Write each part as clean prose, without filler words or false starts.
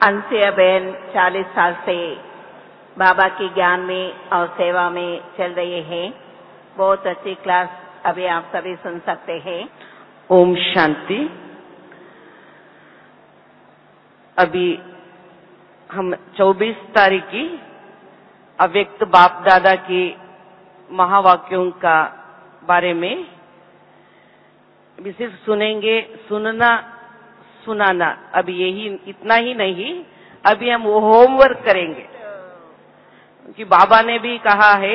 अंसिया बहन 40 साल से बाबा के ज्ञान में और सेवा में चल रही है। बहुत अच्छी क्लास अभी आप सभी सुन सकते हैं। ओम शांति। अभी हम 24 तारीख की अव्यक्त बाप दादा की महावाक्यों का बारे में अभी सिर्फ सुनेंगे। सुनना सुनाना अभी यही इतना ही नहीं, अभी हम वो होमवर्क करेंगे क्योंकि बाबा ने भी कहा है।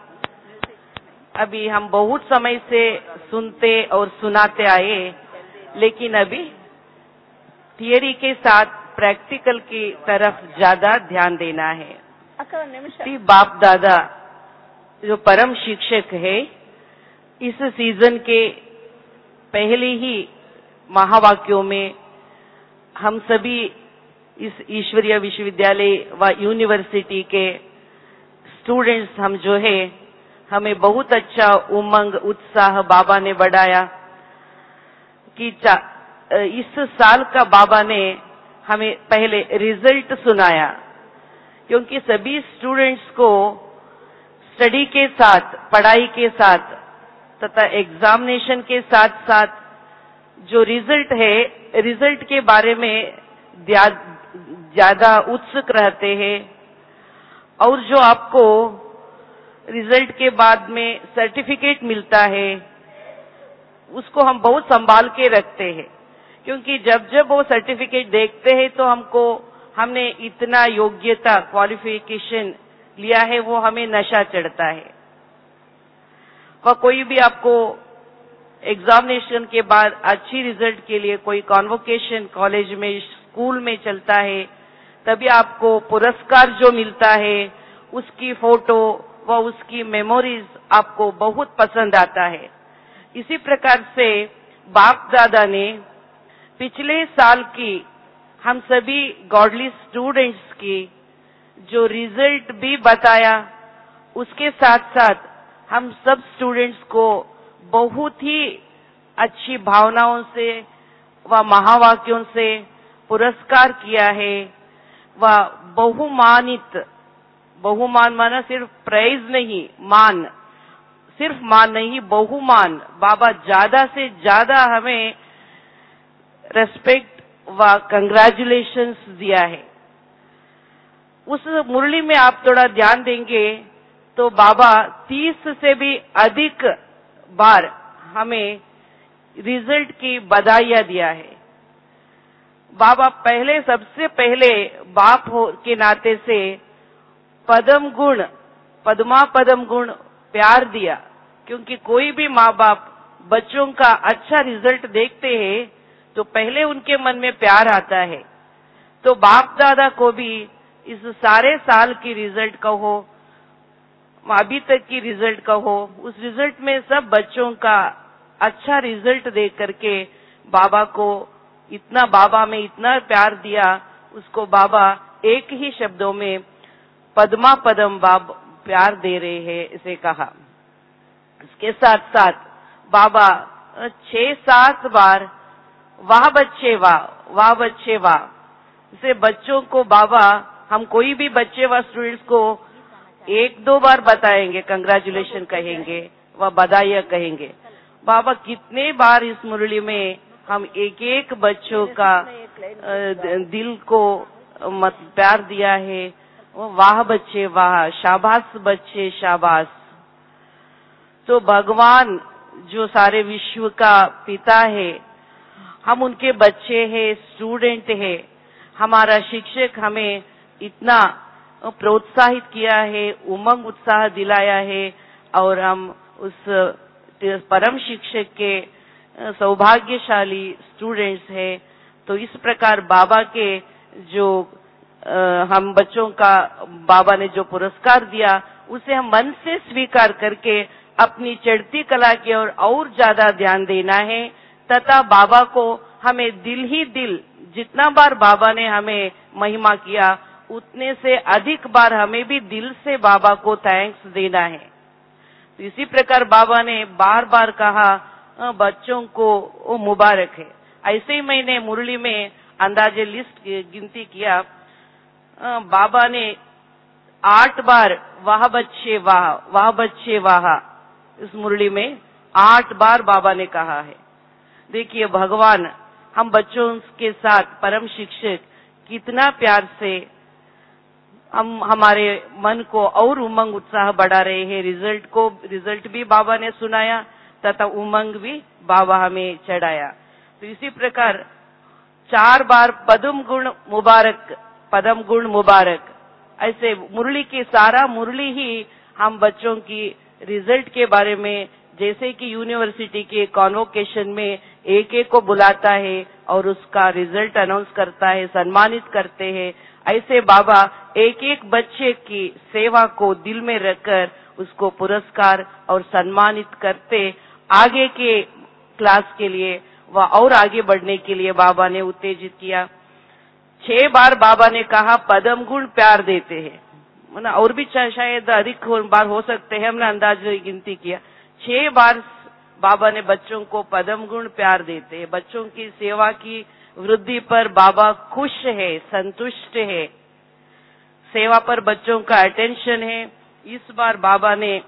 अभी हम बहुत समय से सुनते और सुनाते आए, लेकिन अभी थियरी के साथ प्रैक्टिकल की तरफ ज्यादा ध्यान देना है। बाप दादा जो परम शिक्षक है, इस सीजन के पहले ही महावाक्यों में हम सभी इस ईश्वरीय विश्वविद्यालय व यूनिवर्सिटी के स्टूडेंट्स हम जो है, हमें बहुत अच्छा उमंग उत्साह बाबा ने बढ़ाया कि इस साल का बाबा ने हमें पहले रिजल्ट सुनाया, क्योंकि सभी स्टूडेंट्स को स्टडी के साथ, पढ़ाई के साथ तथा एग्जामिनेशन के साथ साथ जो रिजल्ट है, रिजल्ट के बारे में ज्यादा उत्सुक रहते हैं। और जो आपको रिजल्ट के बाद में सर्टिफिकेट मिलता है, उसको हम बहुत संभाल के रखते हैं, क्योंकि जब जब वो सर्टिफिकेट देखते हैं तो हमने इतना योग्यता क्वालिफिकेशन लिया है, वो हमें नशा चढ़ता है। और कोई भी आपको एग्जामिनेशन के बाद अच्छी रिजल्ट के लिए कोई कॉन्वोकेशन कॉलेज में, स्कूल में चलता है, तभी आपको पुरस्कार जो मिलता है, उसकी फोटो व उसकी मेमोरीज आपको बहुत पसंद आता है। इसी प्रकार से बाप दादा ने पिछले साल की हम सभी गॉडली स्टूडेंट्स की जो रिजल्ट भी बताया, उसके साथ साथ हम सब स्टूडेंट्स को बहुत ही अच्छी भावनाओं से व महावाक्यों से पुरस्कार किया है। व बहुमान माना सिर्फ प्राइज नहीं, मान, सिर्फ मान नहीं, बहुमान, बाबा ज्यादा से ज्यादा हमें रेस्पेक्ट व कंग्रेचुलेशंस दिया है। उस मुरली में आप थोड़ा ध्यान देंगे तो बाबा 30 से भी अधिक बार हमें रिजल्ट की बधाइयां दिया है। बाबा सबसे पहले बाप के नाते से पद्मा पदम गुण प्यार दिया, क्योंकि कोई भी माँ बाप बच्चों का अच्छा रिजल्ट देखते हैं तो पहले उनके मन में प्यार आता है। तो बाप दादा को भी इस सारे साल की रिजल्ट कहो, अभी तक की रिजल्ट कहो, उस रिजल्ट में सब बच्चों का अच्छा रिजल्ट देख करके बाबा में इतना प्यार दिया, उसको बाबा एक ही शब्दों में पद्मा पदम प्यार दे रहे हैं, इसे कहा। इसके साथ साथ बाबा 6-7 बार वाह बच्चे वाह, वाह बच्चे वाह, इसे बच्चों को बाबा, हम कोई भी बच्चे व स्टूडेंट्स को 1-2 बार बताएंगे, कंग्रेचुलेशन कहेंगे व बधाइयां कहेंगे। बाबा कितने बार इस मुरली में हम एक एक बच्चों का दिल को प्यार दिया है। वाह बच्चे वाह, शाबाश बच्चे शाबाश। तो भगवान जो सारे विश्व का पिता है, हम उनके बच्चे हैं, स्टूडेंट है। हमारा शिक्षक हमें इतना प्रोत्साहित किया है, उमंग उत्साह दिलाया है, और हम उस परम शिक्षक के सौभाग्यशाली स्टूडेंट्स हैं। तो इस प्रकार बाबा के जो हम बच्चों का बाबा ने जो पुरस्कार दिया, उसे हम मन से स्वीकार करके अपनी चढ़ती कला की ओर और ज्यादा ध्यान देना है, तथा बाबा को हमें दिल ही दिल, जितना बार बाबा ने हमें महिमा किया, उतने से अधिक बार हमें भी दिल से बाबा को थैंक्स देना है। तो इसी प्रकार बाबा ने बार बार कहा बच्चों को मुबारक है। ऐसे ही मैंने मुरली में अंदाजे लिस्ट गिनती किया बाबा ने 8 बार वाह बच्चे वाह, वाह बच्चे वाह, इस मुरली में 8 बार बाबा ने कहा है। देखिए भगवान हम बच्चों के साथ परम शिक्षक कितना प्यार से हम हमारे मन को और उमंग उत्साह बढ़ा रहे हैं। रिजल्ट भी बाबा ने सुनाया तथा उमंग भी बाबा हमें चढ़ाया। तो इसी प्रकार 4 बार पदम गुण मुबारक, ऐसे मुरली की सारा मुरली ही हम बच्चों की रिजल्ट के बारे में, जैसे कि यूनिवर्सिटी के कॉन्वोकेशन में एक एक को बुलाता है और उसका रिजल्ट अनाउंस करता है, सम्मानित करते हैं, ऐसे बाबा एक एक बच्चे की सेवा को दिल में रखकर उसको पुरस्कार और सम्मानित करते आगे के क्लास के लिए व और आगे बढ़ने के लिए बाबा ने उत्तेजित किया। 6 बार बाबा ने कहा पदम गुण प्यार देते हैं, ना और भी शायद अधिक बार हो सकते हैं, हमने अंदाज गिनती किया। 6 बार बाबा ने बच्चों को पदम गुण प्यार देते हैं। बच्चों की सेवा की वृद्धि पर बाबा खुश है, संतुष्ट है, सेवा पर बच्चों का अटेंशन है। इस बार बाबा ने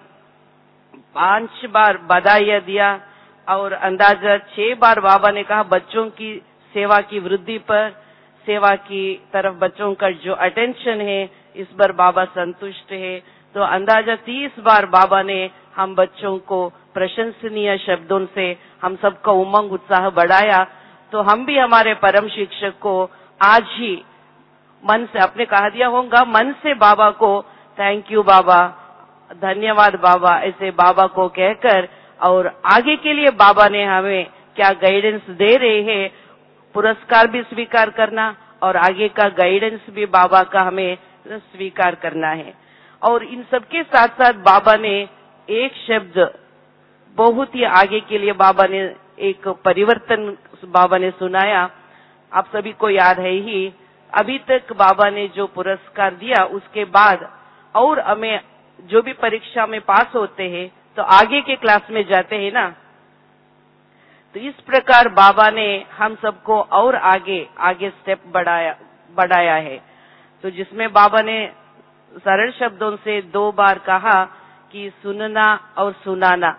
5 बार बधाइयां दिया और अंदाजा 6 बार बाबा ने कहा बच्चों की सेवा की वृद्धि पर, सेवा की तरफ बच्चों का जो अटेंशन है इस पर बाबा संतुष्ट है। तो अंदाजा 30 बार बाबा ने हम बच्चों को प्रशंसनीय शब्दों से हम सबका उमंग उत्साह बढ़ाया। तो हम भी हमारे परम शिक्षक को आज ही मन से, आपने कहा दिया होगा, मन से बाबा को थैंक यू बाबा, धन्यवाद बाबा, ऐसे बाबा को कहकर और आगे के लिए बाबा ने हमें क्या गाइडेंस दे रहे हैं, पुरस्कार भी स्वीकार करना और आगे का गाइडेंस भी बाबा का हमें स्वीकार करना है। और इन सबके साथ साथ बाबा ने एक शब्द बहुत ही आगे के लिए बाबा ने एक परिवर्तन बाबा ने सुनाया, आप सभी को याद है ही। अभी तक बाबा ने जो पुरस्कार दिया उसके बाद और हमें जो भी परीक्षा में पास होते हैं तो आगे के क्लास में जाते हैं ना, तो इस प्रकार बाबा ने हम सबको और आगे स्टेप बढ़ाया है। तो जिसमें बाबा ने सरल शब्दों से 2 बार कहा कि सुनना और सुनाना,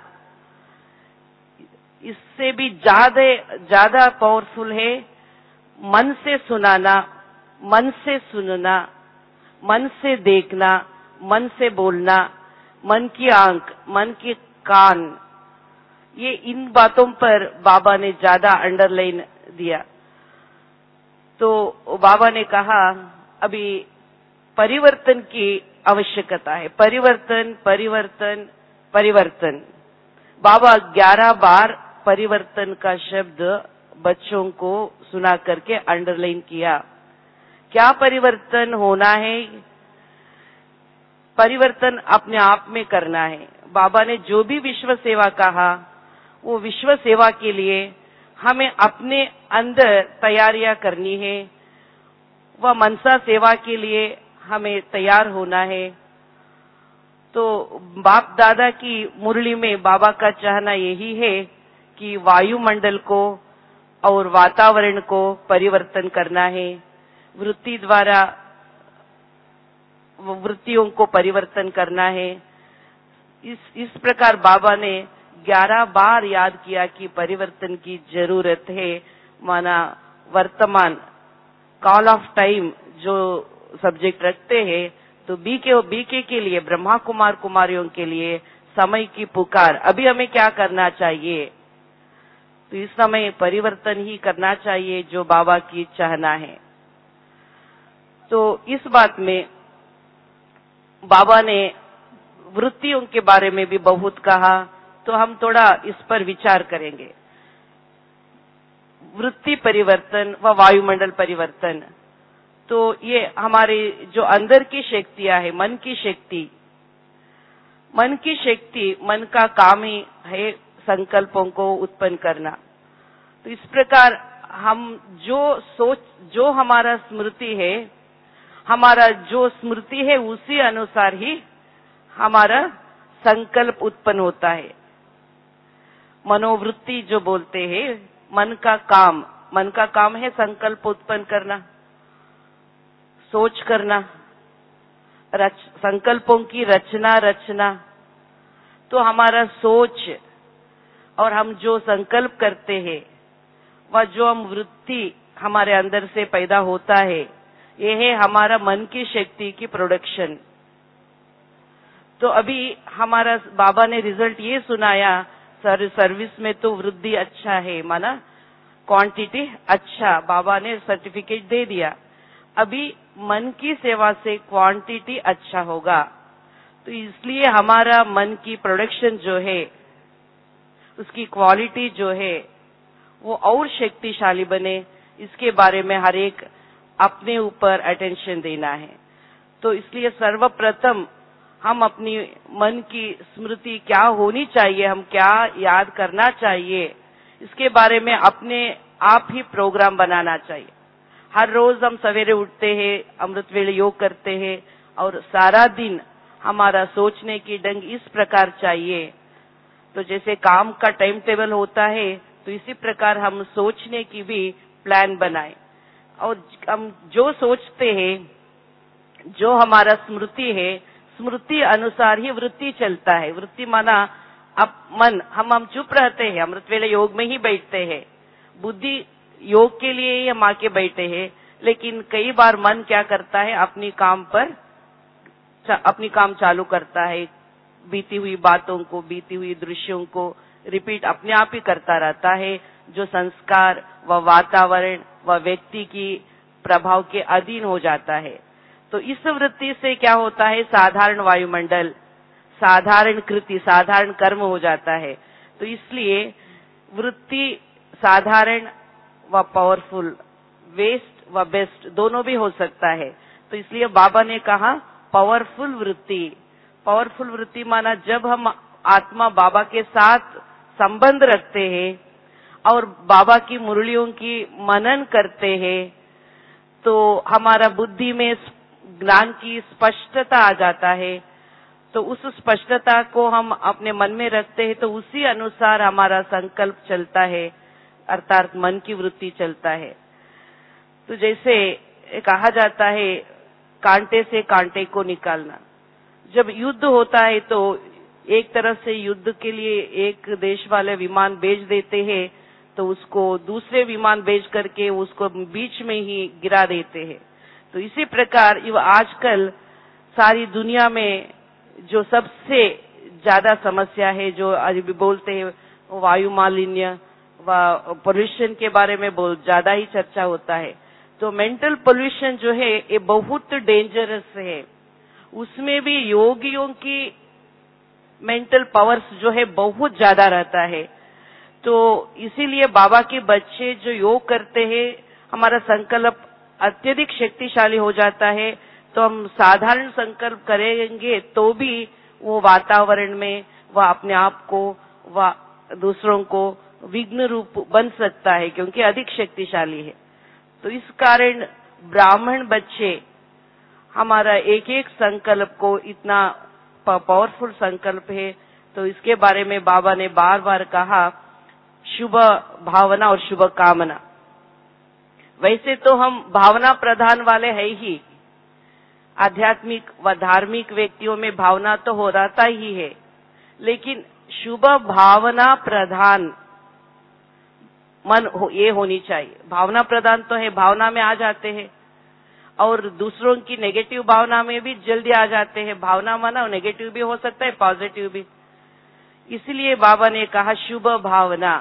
इससे भी ज्यादा पावरफुल है मन से सुनाना, मन से सुनना, मन से देखना, मन से बोलना, मन की आंख, मन के कान, ये इन बातों पर बाबा ने ज्यादा अंडरलाइन दिया। तो बाबा ने कहा अभी परिवर्तन की आवश्यकता है, परिवर्तन परिवर्तन परिवर्तन। बाबा 11 बार परिवर्तन का शब्द बच्चों को सुना करके अंडरलाइन किया। क्या परिवर्तन होना है? परिवर्तन अपने आप में करना है। बाबा ने जो भी विश्व सेवा कहा वो विश्व सेवा के लिए हमें अपने अंदर तैयारियां करनी है, वह मनसा सेवा के लिए हमें तैयार होना है। तो बाप दादा की मुरली में बाबा का चाहना यही है कि वायुमंडल को और वातावरण को परिवर्तन करना है, वृत्ति द्वारा वृत्तियों को परिवर्तन करना है। इस प्रकार बाबा ने 11 बार याद किया कि परिवर्तन की जरूरत है। माना वर्तमान कॉल ऑफ टाइम जो सब्जेक्ट रखते हैं, तो बीके के लिए, ब्रह्मा कुमार कुमारियों के लिए समय की पुकार, अभी हमें क्या करना चाहिए? तो इस समय परिवर्तन ही करना चाहिए जो बाबा की चाहना है। तो इस बात में बाबा ने वृत्तियों के बारे में भी बहुत कहा, तो हम थोड़ा इस पर विचार करेंगे। वृत्ति परिवर्तन व वायुमंडल परिवर्तन, तो ये हमारे जो अंदर की शक्तियां है, मन की शक्ति, मन का काम ही है संकल्पों को उत्पन्न करना। तो इस प्रकार हम जो हमारा स्मृति है उसी अनुसार ही हमारा संकल्प उत्पन्न होता है। मनोवृत्ति जो बोलते हैं, मन का काम है संकल्प उत्पन्न करना। सोच करना, संकल्पों की रचना, तो हमारा सोच और हम जो संकल्प करते हैं वह जो हम वृत्ति हमारे अंदर से पैदा होता है, ये है हमारा मन की शक्ति की प्रोडक्शन। तो अभी हमारा बाबा ने रिजल्ट ये सुनाया, सर्विस में तो वृद्धि अच्छा है, माना क्वांटिटी अच्छा, बाबा ने सर्टिफिकेट दे दिया। अभी मन की सेवा से क्वांटिटी अच्छा होगा, तो इसलिए हमारा मन की प्रोडक्शन जो है, उसकी क्वालिटी जो है वो और शक्तिशाली बने, इसके बारे में हर एक अपने ऊपर अटेंशन देना है। तो इसलिए सर्वप्रथम हम अपनी मन की स्मृति क्या होनी चाहिए, हम क्या याद करना चाहिए, इसके बारे में अपने आप ही प्रोग्राम बनाना चाहिए। हर रोज हम सवेरे उठते हैं, अमृत वेले योग करते हैं और सारा दिन हमारा सोचने की ढंग इस प्रकार चाहिए। तो जैसे काम का टाइम टेबल होता है, तो इसी प्रकार हम सोचने की भी प्लान बनाएं और हम जो सोचते हैं, जो हमारा स्मृति है, स्मृति अनुसार ही वृत्ति चलता है। वृत्ति माना अब मन, हम चुप रहते हैं, अमृत वेले योग में ही बैठते हैं, बुद्धि योग के लिए ही हम आके बैठे हैं, लेकिन कई बार मन क्या करता है, अपनी काम चालू करता है, बीती हुई बातों को, बीती हुई दृश्यों को रिपीट अपने आप ही करता रहता है, जो संस्कार व वातावरण व व्यक्ति की प्रभाव के अधीन हो जाता है। तो इस वृत्ति से क्या होता है, साधारण वायुमंडल, साधारण कृति, साधारण कर्म हो जाता है। तो इसलिए वृत्ति साधारण व पावरफुल, वेस्ट व बेस्ट दोनों भी हो सकता है। तो इसलिए बाबा ने कहा पावरफुल वृत्ति। पावरफुल वृत्ति माना जब हम आत्मा बाबा के साथ संबंध रखते हैं और बाबा की मुरलियों की मनन करते हैं, तो हमारा बुद्धि में ज्ञान की स्पष्टता आ जाता है। तो उस स्पष्टता को हम अपने मन में रखते हैं, तो उसी अनुसार हमारा संकल्प चलता है, अर्थात मन की वृत्ति चलता है। तो जैसे कहा जाता है, कांटे से कांटे को निकालना। जब युद्ध होता है तो एक तरफ से युद्ध के लिए एक देश वाले विमान भेज देते हैं, तो उसको दूसरे विमान भेज करके उसको बीच में ही गिरा देते हैं। तो इसी प्रकार आजकल सारी दुनिया में जो सबसे ज्यादा समस्या है, जो अभी बोलते हैं वायु मालिन्य व पोल्यूशन के बारे में बहुत ज्यादा ही चर्चा होता है। तो मेंटल पोल्यूशन जो है ये बहुत डेंजरस है। उसमें भी योगियों की मेंटल पावर्स जो है बहुत ज्यादा रहता है। तो इसीलिए बाबा के बच्चे जो योग करते हैं, हमारा संकल्प अत्यधिक शक्तिशाली हो जाता है। तो हम साधारण संकल्प करेंगे तो भी वो वातावरण में वह अपने आप को व दूसरों को विघ्न रूप बन सकता है, क्योंकि अधिक शक्तिशाली है। तो इस कारण ब्राह्मण बच्चे हमारा एक एक संकल्प को, इतना पावरफुल संकल्प है, तो इसके बारे में बाबा ने बार बार कहा, शुभ भावना और शुभ कामना। वैसे तो हम भावना प्रधान वाले है ही, आध्यात्मिक व धार्मिक व्यक्तियों में भावना तो हो रहता ही है, लेकिन शुभ भावना प्रधान मन ये होनी चाहिए। भावना प्रधान तो है, भावना में आ जाते हैं और दूसरों की नेगेटिव भावना में भी जल्दी आ जाते हैं। भावना माना नेगेटिव भी हो सकता है, पॉजिटिव भी। इसलिए बाबा ने कहा शुभ भावना।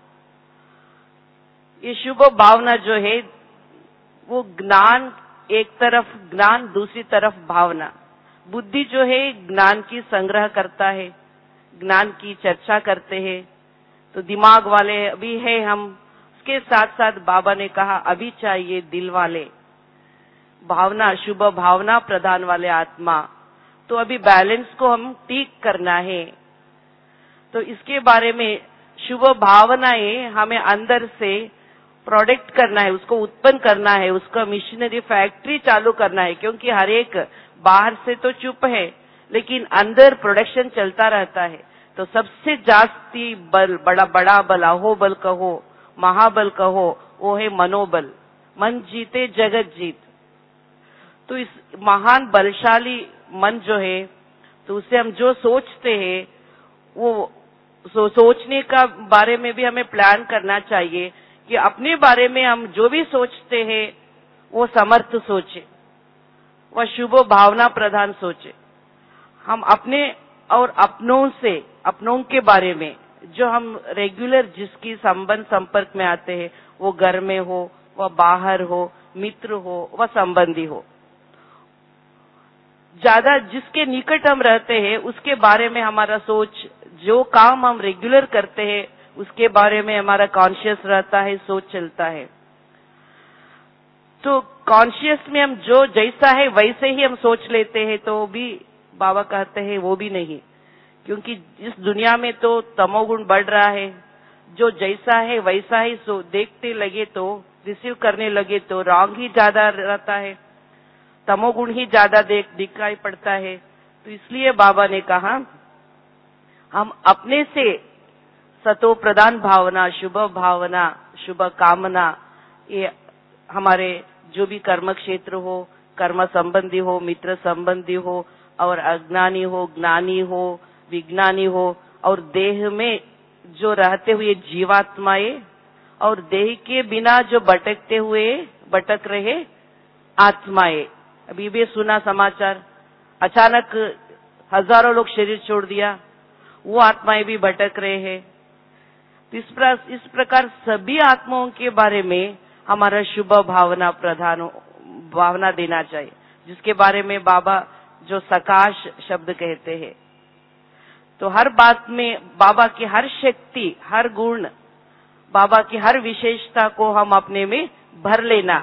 ये शुभ भावना जो है वो ज्ञान, एक तरफ ज्ञान, दूसरी तरफ भावना। बुद्धि जो है ज्ञान की संग्रह करता है, ज्ञान की चर्चा करते हैं, तो दिमाग वाले भी है हम। उसके साथ साथ बाबा ने कहा अभी चाहिए दिल वाले, भावना, शुभ भावना प्रधान वाले आत्मा। तो अभी बैलेंस को हम ठीक करना है। तो इसके बारे में शुभ भावनाएं हमें अंदर से प्रोडक्ट करना है, उसको उत्पन्न करना है, उसका मिशनरी फैक्ट्री चालू करना है। क्योंकि हर एक बाहर से तो चुप है, लेकिन अंदर प्रोडक्शन चलता रहता है। तो सबसे जास्ती बल, बड़ा बल, अहोबल कहो, महाबल कहो, वो है मनोबल। मन जीते जगत जीत। तो इस महान बलशाली मन जो है, तो उससे हम जो सोचते हैं वो सोचने का बारे में भी हमें प्लान करना चाहिए कि अपने बारे में हम जो भी सोचते हैं वो समर्थ सोचे, वह शुभ भावना प्रधान सोचे। हम अपने और अपनों के बारे में जो हम रेगुलर जिसकी संबंध संपर्क में आते हैं, वो घर में हो, वह बाहर हो, मित्र हो, वह संबंधी हो, ज्यादा जिसके निकट हम रहते हैं उसके बारे में हमारा सोच, जो काम हम रेगुलर करते हैं उसके बारे में हमारा कॉन्शियस रहता है, सोच चलता है। तो कॉन्शियस में हम जो जैसा है वैसे ही हम सोच लेते हैं, तो भी बाबा कहते हैं वो भी नहीं, क्योंकि इस दुनिया में तो तमोगुण बढ़ रहा है। जो जैसा है वैसा ही देखते लगे तो, रिसीव करने लगे तो रॉन्ग ही ज्यादा रहता है, तमोगुण ही ज्यादा दिखाई पड़ता है। तो इसलिए बाबा ने कहा हम अपने से सतो प्रधान भावना, शुभ कामना, ये हमारे जो भी कर्म क्षेत्र हो, कर्म संबंधी हो, मित्र संबंधी हो, और अज्ञानी हो, ज्ञानी हो, विज्ञानी हो, और देह में जो रहते हुए जीवात्माएं, और देह के बिना जो भटक रहे आत्माएं। अभी भी सुना समाचार, अचानक हजारों लोग शरीर छोड़ दिया, वो आत्माएं भी भटक रहे हैं। इस प्रकार सभी आत्माओं के बारे में हमारा शुभ भावना देना चाहिए, जिसके बारे में बाबा जो सकाश शब्द कहते हैं। तो हर बात में बाबा की हर शक्ति, हर गुण, बाबा की हर विशेषता को हम अपने में भर लेना।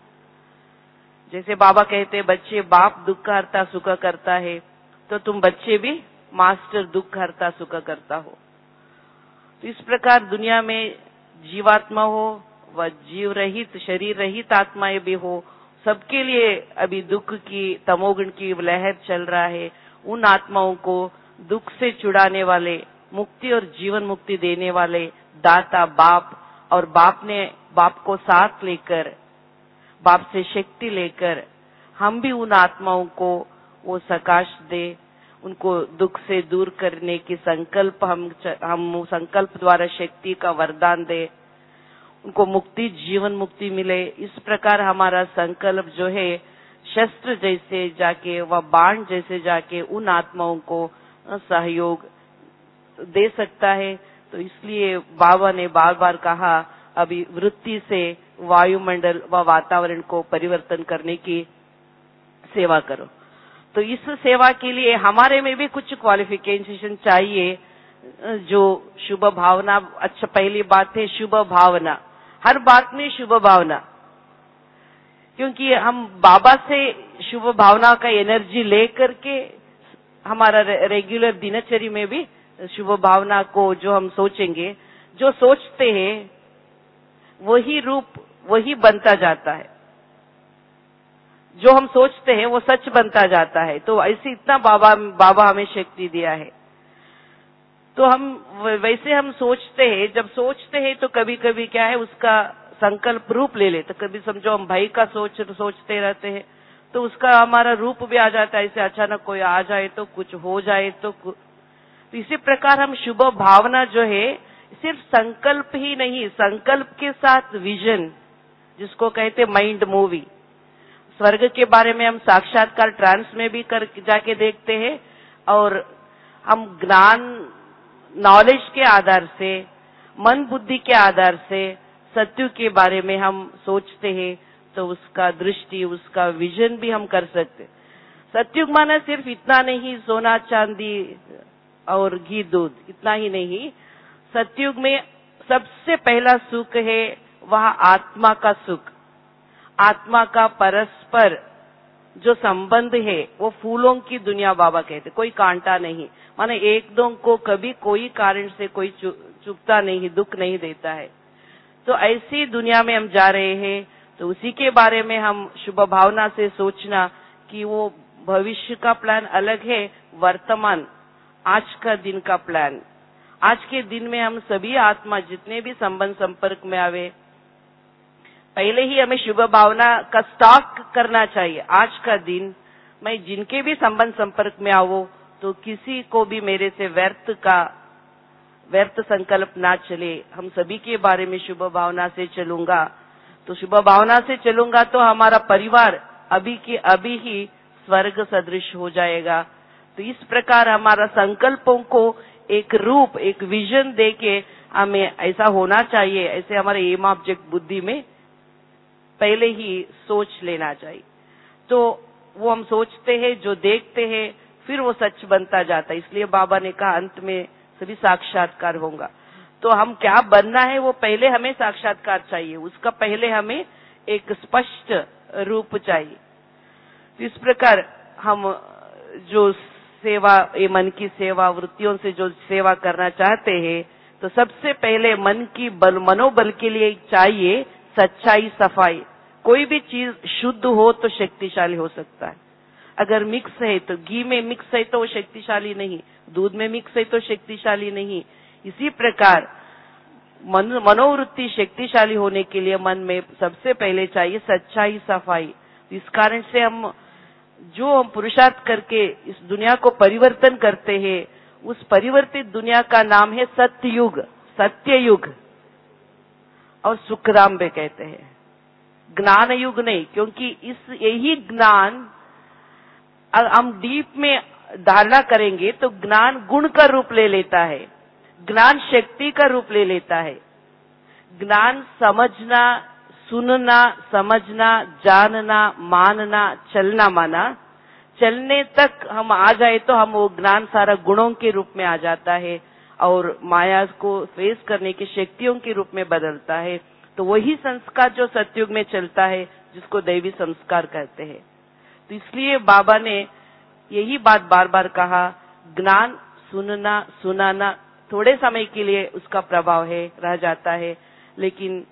जैसे बाबा कहते हैं बच्चे बाप दुख हरता सुख करता है, तो तुम बच्चे भी मास्टर दुख हरता सुख करता हो। तो इस प्रकार दुनिया में जीवात्मा हो व जीव रहित शरीर रहित आत्माएं भी हो, सबके लिए अभी दुख की तमोगुण की लहर चल रहा है। उन आत्माओं को दुख से छुड़ाने वाले, मुक्ति और जीवन मुक्ति देने वाले दाता बाप, और बाप को साथ लेकर, बाप से शक्ति लेकर हम भी उन आत्माओं को वो सकाश दे, उनको दुख से दूर करने की संकल्प हम संकल्प द्वारा शक्ति का वरदान दे, उनको मुक्ति जीवन मुक्ति मिले। इस प्रकार हमारा संकल्प जो है शस्त्र जैसे जाके, वह बाण जैसे जाके उन आत्माओं को सहयोग दे सकता है। तो इसलिए बाबा ने बार बार कहा अभी वृत्ति से वायुमंडल व वातावरण को परिवर्तन करने की सेवा करो। तो इस सेवा के लिए हमारे में भी कुछ क्वालिफिकेशन चाहिए, जो शुभ भावना। अच्छा, पहली बात है शुभ भावना, हर बात में शुभ भावना, क्योंकि हम बाबा से शुभ भावना का एनर्जी लेकर के हमारा रेगुलर दिनचर्या में भी शुभ भावना को जो हम सोचेंगे, जो सोचते हैं वही रूप वही बनता जाता है, जो हम सोचते हैं वो सच बनता जाता है। तो ऐसे इतना बाबा हमें शक्ति दिया है। तो हम वैसे हम सोचते हैं, जब सोचते हैं तो कभी कभी क्या है उसका संकल्प रूप ले लेते। कभी समझो हम भाई का सोचते रहते हैं तो उसका हमारा रूप भी आ जाता है। ऐसे अचानक कोई आ जाए तो, कुछ हो जाए तो इसी प्रकार हम शुभ भावना जो है सिर्फ संकल्प ही नहीं, संकल्प के साथ विजन, जिसको कहते माइंड मूवी। स्वर्ग के बारे में हम साक्षात्कार ट्रांस में भी कर जाके देखते हैं, और हम ज्ञान नॉलेज के आधार से, मन बुद्धि के आधार से सत्युग के बारे में हम सोचते हैं, तो उसका दृष्टि, उसका विजन भी हम कर सकते। सत्युग माना सिर्फ इतना नहीं सोना चांदी और घी दूध, इतना ही नहीं। सत्युग में सबसे पहला सुख है वह आत्मा का सुख, आत्मा का परस्पर जो संबंध है वो फूलों की दुनिया बाबा कहते, कोई कांटा नहीं, माने एक दो को कभी कोई कारण से कोई चुभता नहीं, दुख नहीं देता है। तो ऐसी दुनिया में हम जा रहे हैं, तो उसी के बारे में हम शुभ भावना से सोचना कि वो भविष्य का प्लान अलग है, वर्तमान आज का दिन का प्लान। आज के दिन में हम सभी आत्मा जितने भी संबंध संपर्क में आवे, पहले ही हमें शुभ भावना का स्टॉक करना चाहिए। आज का दिन मैं जिनके भी संबंध संपर्क में आऊं तो किसी को भी मेरे से व्यर्थ संकल्प ना चले। हम सभी के बारे में शुभ भावना से चलूंगा। तो शुभ भावना से चलूंगा तो हमारा परिवार अभी के अभी ही स्वर्ग सदृश हो जाएगा। तो इस प्रकार हमारा संकल्पों को एक रूप, एक विजन देके हमें ऐसा होना चाहिए, ऐसे हमारे एम ऑब्जेक्ट बुद्धि में पहले ही सोच लेना चाहिए। तो वो हम सोचते हैं, जो देखते हैं, फिर वो सच बनता जाता है। इसलिए बाबा ने कहा अंत में सभी साक्षात्कार होगा। तो हम क्या बनना है वो पहले हमें साक्षात्कार चाहिए, उसका पहले हमें एक स्पष्ट रूप चाहिए। तो इस प्रकार हम जो सेवा, ये मन की सेवा वृत्तियों से जो सेवा करना चाहते हैं, तो सबसे पहले मन की मनोबल के लिए चाहिए सच्चाई, सफाई। कोई भी चीज शुद्ध हो तो शक्तिशाली हो सकता है। अगर मिक्स है तो, घी में मिक्स है तो वो शक्तिशाली नहीं, दूध में मिक्स है तो शक्तिशाली नहीं। इसी प्रकार मनोवृत्ति शक्तिशाली होने के लिए मन में सबसे पहले चाहिए सच्चाई, सफाई। इस कारण से हम पुरुषार्थ करके इस दुनिया को परिवर्तन करते हैं, उस परिवर्तित दुनिया का नाम है सत्ययुग, सत्ययुग, और सुखराम भी कहते हैं, ज्ञान युग नहीं। क्योंकि यही ज्ञान हम डीप में धारणा करेंगे तो ज्ञान गुण का रूप ले लेता है, ज्ञान शक्ति का रूप ले लेता है। ज्ञान समझना, सुनना, समझना, जानना, मानना, चलना माना, चलने तक हम आ जाए तो हम वो ज्ञान सारा गुणों के रूप में आ जाता है और माया को फेस करने की शक्तियों के रूप में बदलता है। तो वही संस्कार जो सतयुग में चलता है, जिसको दैवी संस्कार कहते हैं। तो इसलिए बाबा ने यही बात बार बार कहा, ज्ञान सुनना, सुनाना थोड़े समय के लिए उसका प्रभाव है, रह जाता है, लेकिन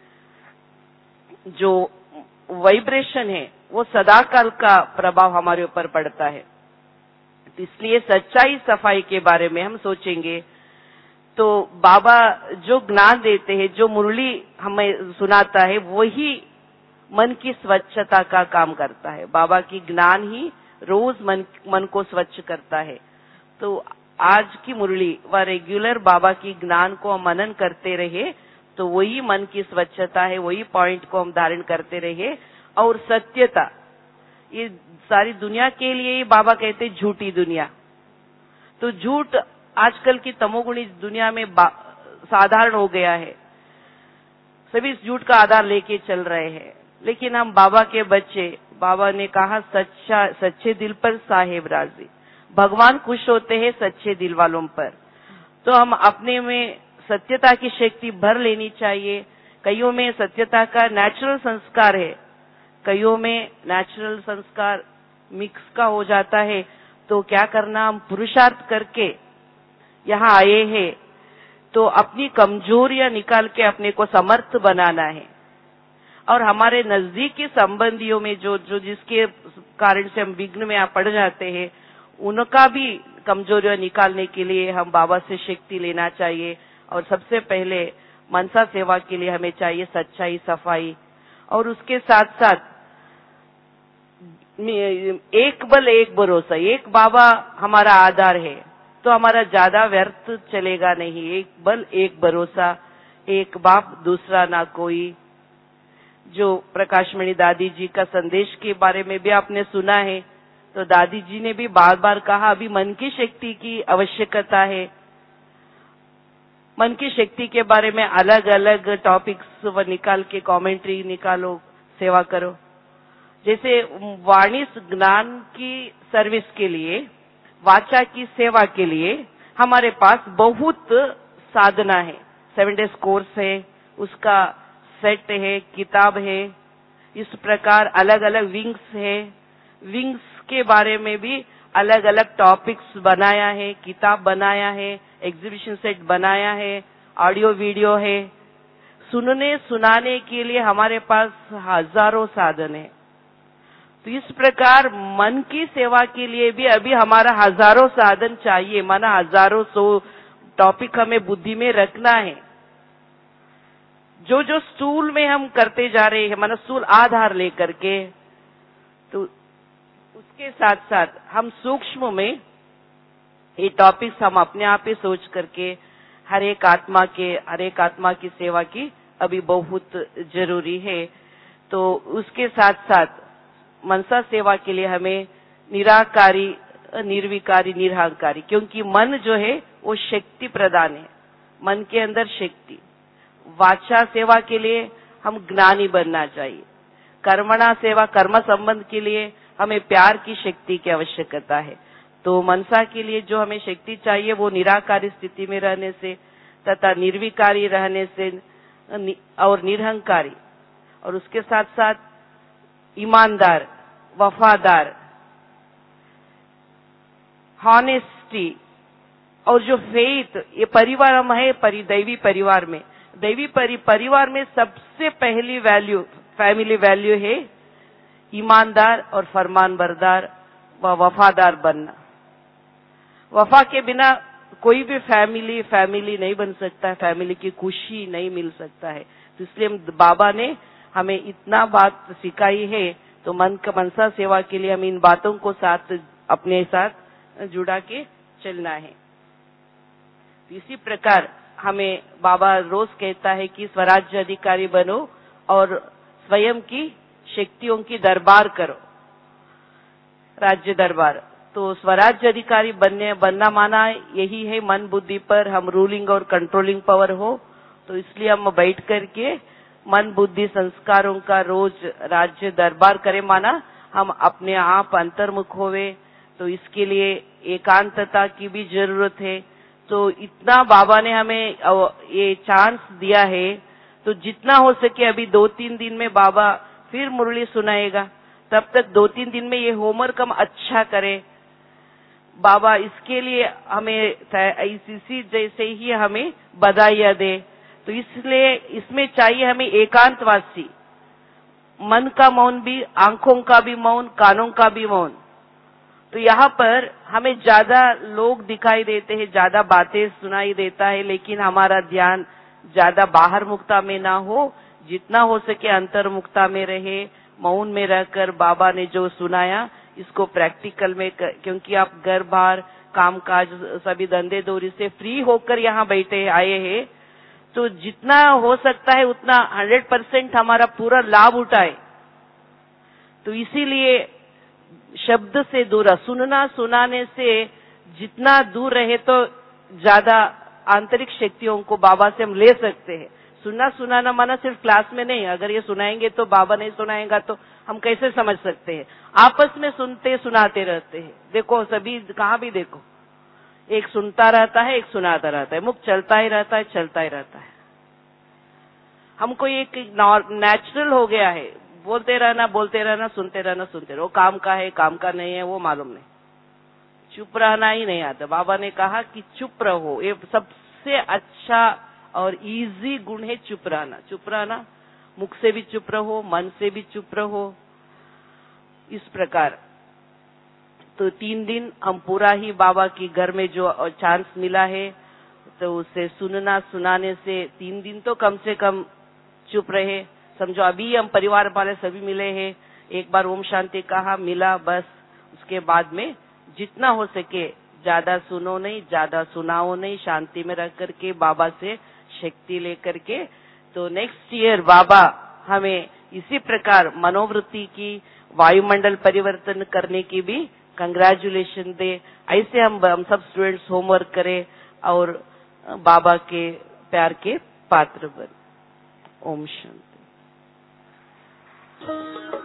जो वाइब्रेशन है वो सदाकाल का प्रभाव हमारे ऊपर पड़ता है। तो इसलिए सच्चाई, सफाई के बारे में हम सोचेंगे तो बाबा जो ज्ञान देते हैं, जो मुरली हमें सुनाता है, वही मन की स्वच्छता का काम करता है। बाबा की ज्ञान ही रोज मन को स्वच्छ करता है। तो आज की मुरली व रेगुलर बाबा की ज्ञान को हम मनन करते रहे तो वही मन की स्वच्छता है, वही पॉइंट को हम धारण करते रहे। और सत्यता, ये सारी दुनिया के लिए ही बाबा कहते हैं झूठी दुनिया। तो झूठ आजकल की तमोगुणी दुनिया में साधारण हो गया है, सभी इस झूठ का आधार लेके चल रहे हैं। लेकिन हम बाबा के बच्चे, बाबा ने कहा सच्चे दिल पर साहेब राजी, भगवान खुश होते हैं सच्चे दिल वालों पर। तो हम अपने में सत्यता की शक्ति भर लेनी चाहिए। कईयों में सत्यता का नेचुरल संस्कार है, कईयों में नेचुरल संस्कार मिक्स का हो जाता है। तो क्या करना, हम पुरुषार्थ करके यहाँ आए हैं तो अपनी कमजोरियां निकाल के अपने को समर्थ बनाना है। और हमारे नजदीकी संबंधियों में जो जिसके कारण से हम विघ्न में पड़ जाते हैं, उनका भी कमजोरियां निकालने के लिए हम बाबा से शक्ति लेना चाहिए। और सबसे पहले मनसा सेवा के लिए हमें चाहिए सच्चाई, सफाई, और उसके साथ साथ एक बल एक भरोसा। एक बाबा हमारा आधार है तो हमारा ज्यादा व्यर्थ चलेगा नहीं। एक बल एक भरोसा, एक बाप दूसरा ना कोई। जो प्रकाशमणि दादी जी का संदेश के बारे में भी आपने सुना है, तो दादी जी ने भी बार बार कहा अभी मन की शक्ति की आवश्यकता है। मन की शक्ति के बारे में अलग अलग टॉपिक्स निकाल के कमेंट्री निकालो, सेवा करो। जैसे वाणी ज्ञान की सर्विस के लिए, वाचा की सेवा के लिए हमारे पास बहुत साधना है। 7 डेज कोर्स है, उसका सेट है, किताब है। इस प्रकार अलग अलग विंग्स है, विंग्स के बारे में भी अलग अलग टॉपिक्स बनाया है, किताब बनाया है, एग्जीबिशन सेट बनाया है, ऑडियो वीडियो है। सुनने सुनाने के लिए हमारे पास हजारों साधन है। तो इस प्रकार मन की सेवा के लिए भी अभी हमारा हजारों साधन चाहिए, माना हजारों 100 टॉपिक हमें बुद्धि में रखना है। जो जो स्थूल में हम करते जा रहे हैं, माना स्थूल आधार लेकर के, तो उसके साथ साथ हम सूक्ष्म में ये टॉपिक्स हम अपने आप ही सोच करके हर एक आत्मा की सेवा की अभी बहुत जरूरी है। तो उसके साथ साथ मनसा सेवा के लिए हमें निराकारी, निर्विकारी, निरहंकारी, क्योंकि मन जो है वो शक्ति प्रदान है, मन के अंदर शक्ति। वाचा सेवा के लिए हम ज्ञानी बनना चाहिए। कर्मणा सेवा, कर्म संबंध के लिए हमें प्यार की शक्ति की आवश्यकता है। तो मनसा के लिए जो हमें शक्ति चाहिए वो निराकारी स्थिति में रहने से तथा निर्विकारी रहने से और निरहंकारी, और उसके साथ साथ ईमानदार, वफादार, हॉनेस्टी, और जो फेथ, ये परिवार हम है दैवी परिवार में, दैवी परिवार में सबसे पहली वैल्यू, फैमिली वैल्यू है ईमानदार और फरमानबरदार व वफादार बनना। वफा के बिना कोई भी फैमिली नहीं बन सकता है, फैमिली की खुशी नहीं मिल सकता है। तो इसलिए बाबा ने हमें इतना बात सिखाई है, तो मनसा सेवा के लिए हम इन बातों को अपने साथ जुड़ा के चलना है। इसी प्रकार हमें बाबा रोज कहता है कि स्वराज्य अधिकारी बनो और स्वयं की शक्तियों की दरबार करो, राज्य दरबार। तो स्वराज्य अधिकारी बनना माना यही है मन बुद्धि पर हम रूलिंग और कंट्रोलिंग पावर हो। तो इसलिए हम बैठ करके मन बुद्धि संस्कारों का रोज राज्य दरबार करें, माना हम अपने आप अंतर्मुख होवे। तो इसके लिए एकांतता की भी जरूरत है। तो इतना बाबा ने हमें ये चांस दिया है, तो जितना हो सके अभी 2-3 दिन में बाबा फिर मुरली सुनाएगा, तब तक 2-3 दिन में ये होमवर्क हम अच्छा करें। बाबा इसके लिए हमें ICC जैसे ही हमें बधाइयां दे। तो इसलिए इसमें चाहिए हमें एकांतवासी, मन का मौन भी, आंखों का भी मौन, कानों का भी मौन। तो यहाँ पर हमें ज्यादा लोग दिखाई देते हैं, ज्यादा बातें सुनाई देता है, लेकिन हमारा ध्यान ज्यादा बाहर मुक्ता में ना हो, जितना हो सके अंतर्मुक्ता में रहे, मौन में रहकर बाबा ने जो सुनाया इसको प्रैक्टिकल में क्योंकि आप घर बार काम काज सभी धंधे दोरी से फ्री होकर यहाँ बैठे आए हैं, तो जितना हो सकता है उतना 100% हमारा पूरा लाभ उठाए। तो इसीलिए शब्द से दूर, सुनाने से जितना दूर रहे तो ज्यादा आंतरिक शक्तियों को बाबा से हम ले सकते हैं। सुनाना माना सिर्फ क्लास में नहीं, अगर ये सुनाएंगे तो बाबा नहीं सुनाएगा तो हम कैसे समझ सकते हैं। आपस में सुनते सुनाते रहते हैं। देखो सभी कहाँ भी देखो, एक सुनता रहता है, एक सुनाता रहता है, मुख चलता ही रहता है, चलता ही रहता है। हमको एक नेचुरल हो गया है, बोलते रहना, सुनते रहना। वो काम का है, काम का नहीं है, वो मालूम नहीं। चुप रहना ही नहीं आता। बाबा ने कहा कि चुप रहो, ये सबसे अच्छा और इजी गुण है चुप रहना। मुख से भी चुप रहो, मन से भी चुप रहो। इस प्रकार तो 3 दिन हम पूरा ही बाबा की घर में जो चांस मिला है, तो उसे सुनाने से 3 दिन तो कम से कम चुप रहे। समझो अभी हम परिवार वाले सभी मिले हैं, एक बार ओम शांति कहा, मिला, बस उसके बाद में जितना हो सके ज्यादा सुनो नहीं, ज्यादा सुनाओ नहीं, शांति में रह करके बाबा से शक्ति लेकर के। तो नेक्स्ट ईयर बाबा हमें इसी प्रकार मनोवृत्ति की वायुमंडल परिवर्तन करने की भी कंग्रेचुलेशन दे। ऐसे हम सब स्टूडेंट्स होमवर्क करें और बाबा के प्यार के पात्र बने। ओम शांति।